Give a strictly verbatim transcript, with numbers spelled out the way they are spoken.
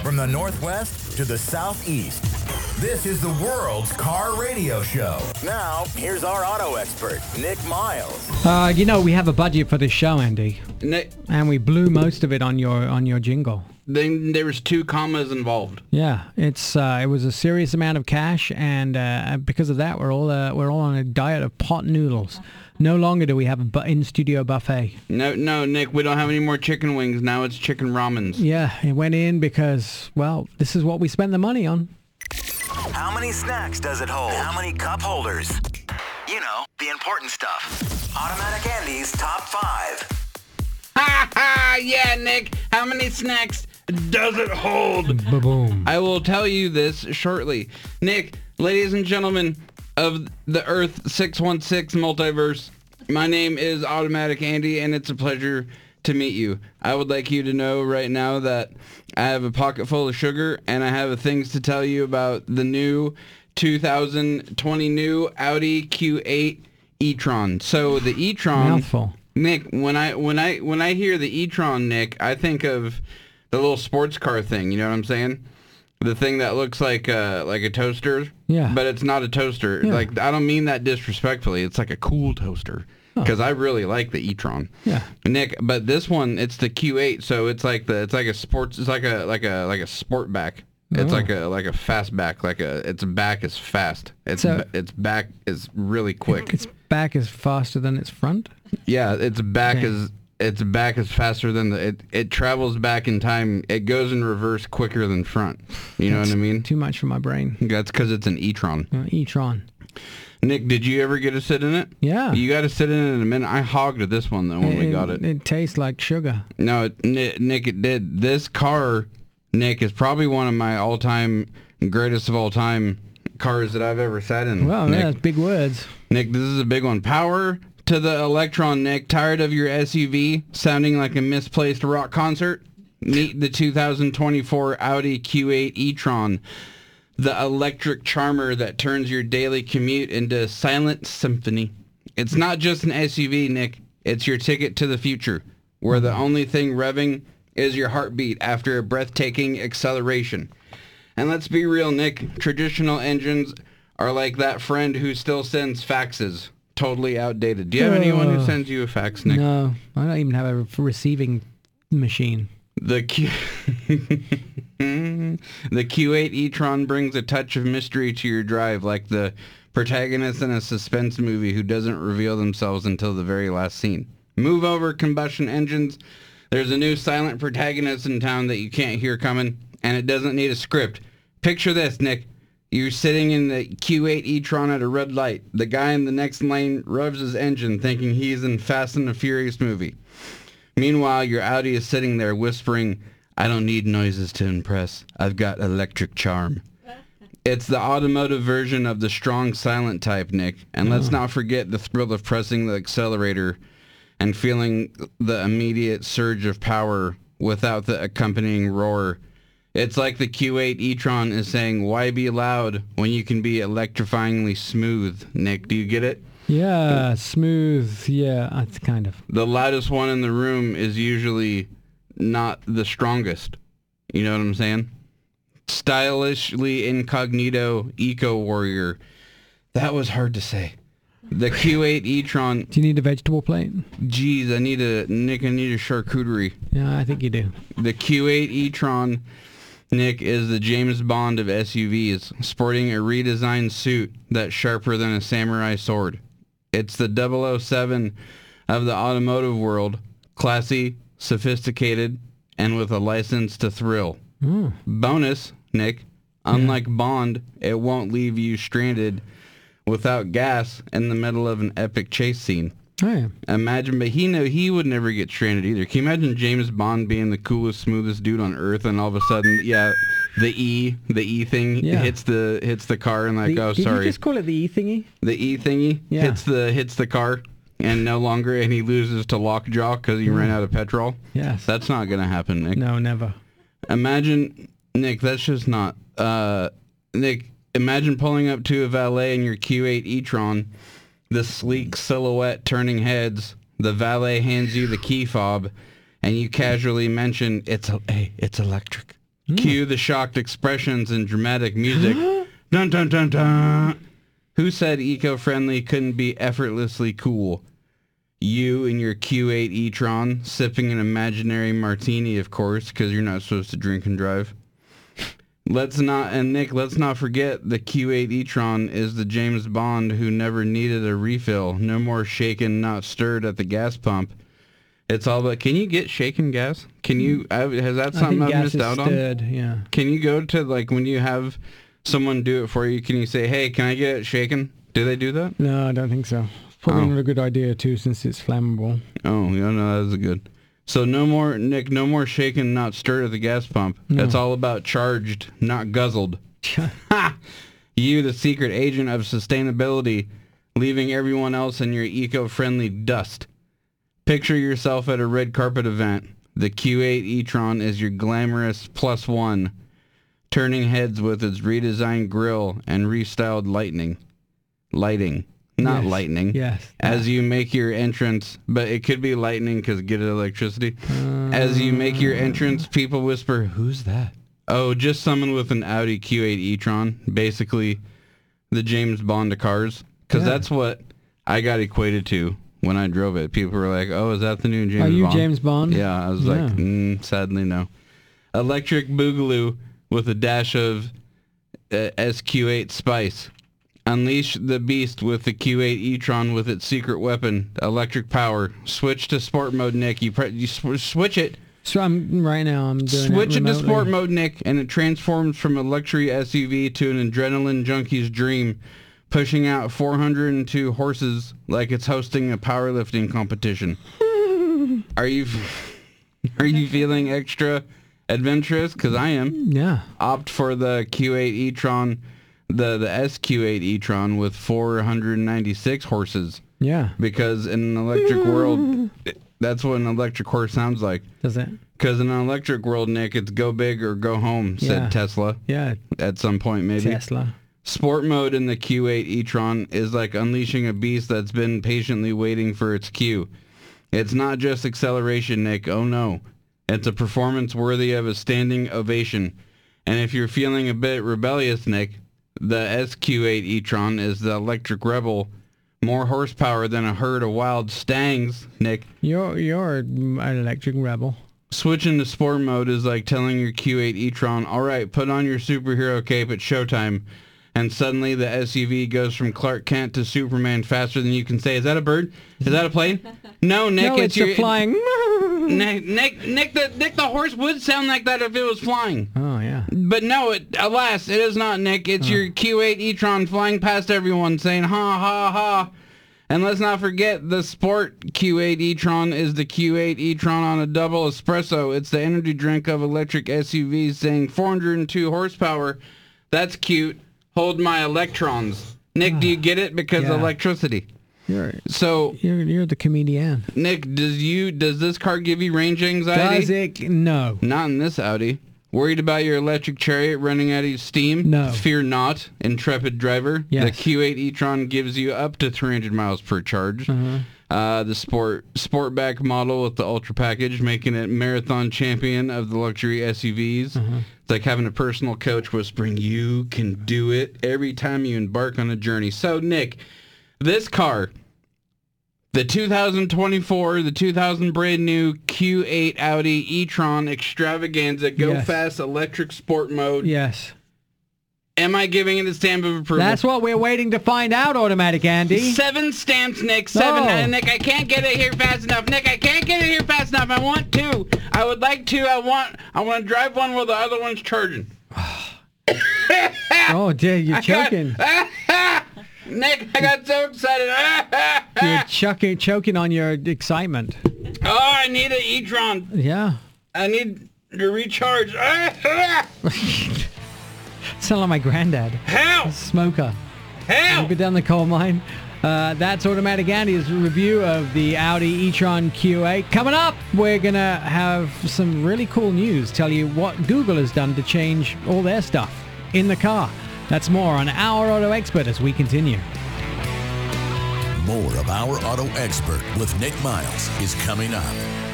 From the Northwest to the Southeast, this is the world's car radio show. Now, here's our auto expert, Nick Miles. Uh, you know, we have a budget for this show, Andy. Nick, and we blew most of it on your on your jingle. then there was two commas involved. Yeah, it's uh, it was a serious amount of cash, and uh, because of that, we're all uh, we're all on a diet of pot noodles. No longer do we have a bu- in-studio buffet. No, no, Nick, we don't have any more chicken wings. Now it's chicken ramens. Yeah, it went in because, well, this is what we spent the money on. How many snacks does it hold? How many cup holders? You know, the important stuff. Automatic Andy's top five. Ha ha! Yeah, Nick, how many snacks does it hold? Ba-boom. I will tell you this shortly. Nick, ladies and gentlemen of the Earth six one six multiverse, my name is Automatic Andy, and it's a pleasure to meet you. I would like you to know right now that I have a pocket full of sugar, and I have things to tell you about the new two thousand twenty new Audi Q eight e-tron. So the e-tron... Mouthful. Nick, when I when I when I hear the e-tron, Nick, I think of the little sports car thing. You know what I'm saying? The thing that looks like uh, like a toaster. Yeah. But it's not a toaster. Yeah. Like, I don't mean that disrespectfully. It's like a cool toaster. Because I really like the e-tron. Yeah. Nick, but this one, it's the Q eight, so it's like the it's like a sports it's like a like a like a sport back. It's Oh. like a like a fast back, like a its back is fast. Its So- ba- its back is really quick. Its back is faster than its front? Yeah, its back Okay. is its back is faster than the it, it travels back in time. It goes in reverse quicker than front. You know That's what I mean? Too much for my brain. That's because it's an e-tron. Uh, e-tron. Nick, did you ever get to sit in it? Yeah. You got to sit in it in a minute. I hogged this one though when we got it. It tastes like sugar. No, it, Ni- Nick, it did. This car, Nick, is probably one of my all-time greatest of all time cars that I've ever sat in. Well, Nick. yeah, that's big words. Nick, this is a big one. Power to the Electron, Nick. Tired of your S U V sounding like a misplaced rock concert? Meet the two thousand twenty-four Audi Q eight e-tron, the electric charmer that turns your daily commute into a silent symphony. It's not just an S U V, Nick. It's your ticket to the future, where the only thing revving is your heartbeat after a breathtaking acceleration. And let's be real, Nick. Traditional engines are like that friend who still sends faxes. Totally outdated. Do you have anyone who Uh, sends you a fax, Nick? No, I don't even have a receiving machine. The Q... the Q eight e-tron brings a touch of mystery to your drive, like the protagonist in a suspense movie who doesn't reveal themselves until the very last scene. Move over, combustion engines. There's a new silent protagonist in town that you can't hear coming, and it doesn't need a script. Picture this, Nick. You're sitting in the Q eight e-tron at a red light. The guy in the next lane revs his engine thinking he's in Fast and the Furious movie. Meanwhile, your Audi is sitting there whispering, I don't need noises to impress. I've got electric charm. It's the automotive version of the strong silent type, Nick. And let's not forget the thrill of pressing the accelerator and feeling the immediate surge of power without the accompanying roar. It's like the Q eight e-tron is saying, why be loud when you can be electrifyingly smooth, Nick? Do you get it? Yeah, smooth. Yeah, that's kind of. The loudest one in the room is usually not the strongest. You know what I'm saying? Stylishly incognito eco warrior. That was hard to say. The Q eight e-tron. Do you need a vegetable plate? Geez, I need a Nick. I need a charcuterie. Yeah, I think you do. The Q eight e-tron, Nick, is the James Bond of S U Vs, sporting a redesigned suit that's sharper than a samurai sword. It's the double oh seven of the automotive world, classy, sophisticated, and with a license to thrill. Oh. Bonus, Nick, unlike Bond, it won't leave you stranded without gas in the middle of an epic chase scene. Oh, yeah. Imagine, but he know he would never get stranded either. Can you imagine James Bond being the coolest, smoothest dude on earth, and all of a sudden, yeah, the E, the E thing Yeah. hits the hits the car, and like, The- oh, did sorry, you just call it the E thingy? the E thingy Yeah. hits the hits the car, and no longer, and he loses to lockjaw because he ran out of petrol. Yes. That's not gonna happen, Nick. No, never. Imagine, Nick, that's just not. Uh, Nick, imagine pulling up to a valet in your Q eight e-tron, the sleek silhouette turning heads. The valet hands you the key fob, and you casually mention, it's a, hey, it's electric. Cue the shocked expressions and dramatic music. Dun dun dun dun. Who said eco-friendly couldn't be effortlessly cool? You and your Q eight e-tron, sipping an imaginary martini, of course, because you're not supposed to drink and drive. Let's not, and Nick, let's not forget the Q eight e-tron is the James Bond who never needed a refill. No more shaken, not stirred at the gas pump. It's all about, can you get shaken gas? Can you, I, has that something I think I've gas missed is out stirred, on? Yeah. Can you go to, like, when you have someone do it for you, can you say, hey, can I get it shaken? Do they do that? No, I don't think so. Probably Oh. not a good idea, too, since it's flammable. Oh, yeah, no, that's good. So no more, Nick, no more shaken, not stirred at the gas pump. No. It's all about charged, not guzzled. Ha! You, the secret agent of sustainability, leaving everyone else in your eco-friendly dust. Picture yourself at a red carpet event. The Q eight e-tron is your glamorous plus one, turning heads with its redesigned grille and restyled lightning. Lighting. Not Yes. lightning. Yes. As you make your entrance, but it could be lightning because get electricity. Uh, As you make your entrance, people whisper, who's that? Oh, just someone with an Audi Q eight e-tron. Basically, the James Bond of cars. Because Yeah. that's what I got equated to when I drove it. People were like, oh, is that the new James Are Bond? you James Bond? Yeah, I was Yeah. like, mm, sadly, no. Electric Boogaloo with a dash of uh, S Q eight spice. Unleash the beast with the Q eight e-tron with its secret weapon, electric power. Switch to sport mode, Nick. You, pre- you sw- switch it. So I'm right now. I'm doing Switch it, it to remotely. sport mode, Nick, and it transforms from a luxury S U V to an adrenaline junkie's dream, pushing out four hundred two horses like it's hosting a powerlifting competition. Are you are you feeling extra adventurous? Because I am. Yeah. Opt for the Q eight e-tron, the, the S Q eight e-tron with four hundred ninety-six horses. Yeah. Because in an electric world, that's what an electric horse sounds like. Does it? Because in an electric world, Nick, it's go big or go home, said Yeah. Tesla Yeah. at some point, maybe. Tesla. Sport mode in the Q eight e-tron is like unleashing a beast that's been patiently waiting for its cue. It's not just acceleration, Nick. Oh, no. It's a performance worthy of a standing ovation. And if you're feeling a bit rebellious, Nick, the S Q eight e-tron is the electric rebel. More horsepower than a herd of wild stangs, Nick. You're you're an electric rebel. Switching to sport mode is like telling your Q eight e-tron, all right, put on your superhero cape, it's showtime. And suddenly the S U V goes from Clark Kent to Superman faster than you can say, is that a bird? Is that a plane? No, Nick, No, it's, your... a flying. Nick, Nick, Nick, the, Nick, the horse would sound like that if it was flying. Oh yeah. But no, it, alas, it is not, Nick. It's your Q eight e-tron flying past everyone saying, ha, ha, ha. And let's not forget, the Sport Q eight e-tron is the Q eight e-tron on a double espresso. It's the energy drink of electric S U Vs saying four hundred two horsepower. That's cute. Hold my electrons. Nick, do you get it? Because Yeah. electricity. You're So, you're you're the comedian. Nick, does you does this car give you range anxiety? Does it? No. Not in this Audi. Worried about your electric chariot running out of steam? No. Fear not, intrepid driver. Yes. The Q eight e-tron gives you up to three hundred miles per charge. Uh-huh. Uh, the sport Sportback model with the Ultra package, making it marathon champion of the luxury S U Vs. Uh-huh. It's like having a personal coach whispering, you can do it every time you embark on a journey. So, Nick, this car, the two thousand twenty-four, the two thousand brand new Q eight Audi e-tron extravaganza, go Yes. fast electric sport mode. Yes. Am I giving it a stamp of approval? That's what we're waiting to find out, Automatic Andy. Seven stamps, Nick. Seven. No. Uh, Nick, I can't get it here fast enough. Nick, I can't get it here fast enough. I want to. I would like to. I want. I want to drive one while the other one's charging. Oh dear, you're I got- choking. Nick, I got so excited. You're choking, choking on your excitement. Oh, I need an e-tron. Yeah. I need to recharge. Sound like my granddad. Help! Smoker. Help! Get down the coal mine. Uh, that's Automatic Andy's review of the Audi e-tron Q eight. Coming up, we're going to have some really cool news. Tell you what Google has done to change all their stuff in the car. That's more on Our Auto Expert as we continue. More of Our Auto Expert with Nick Miles is coming up.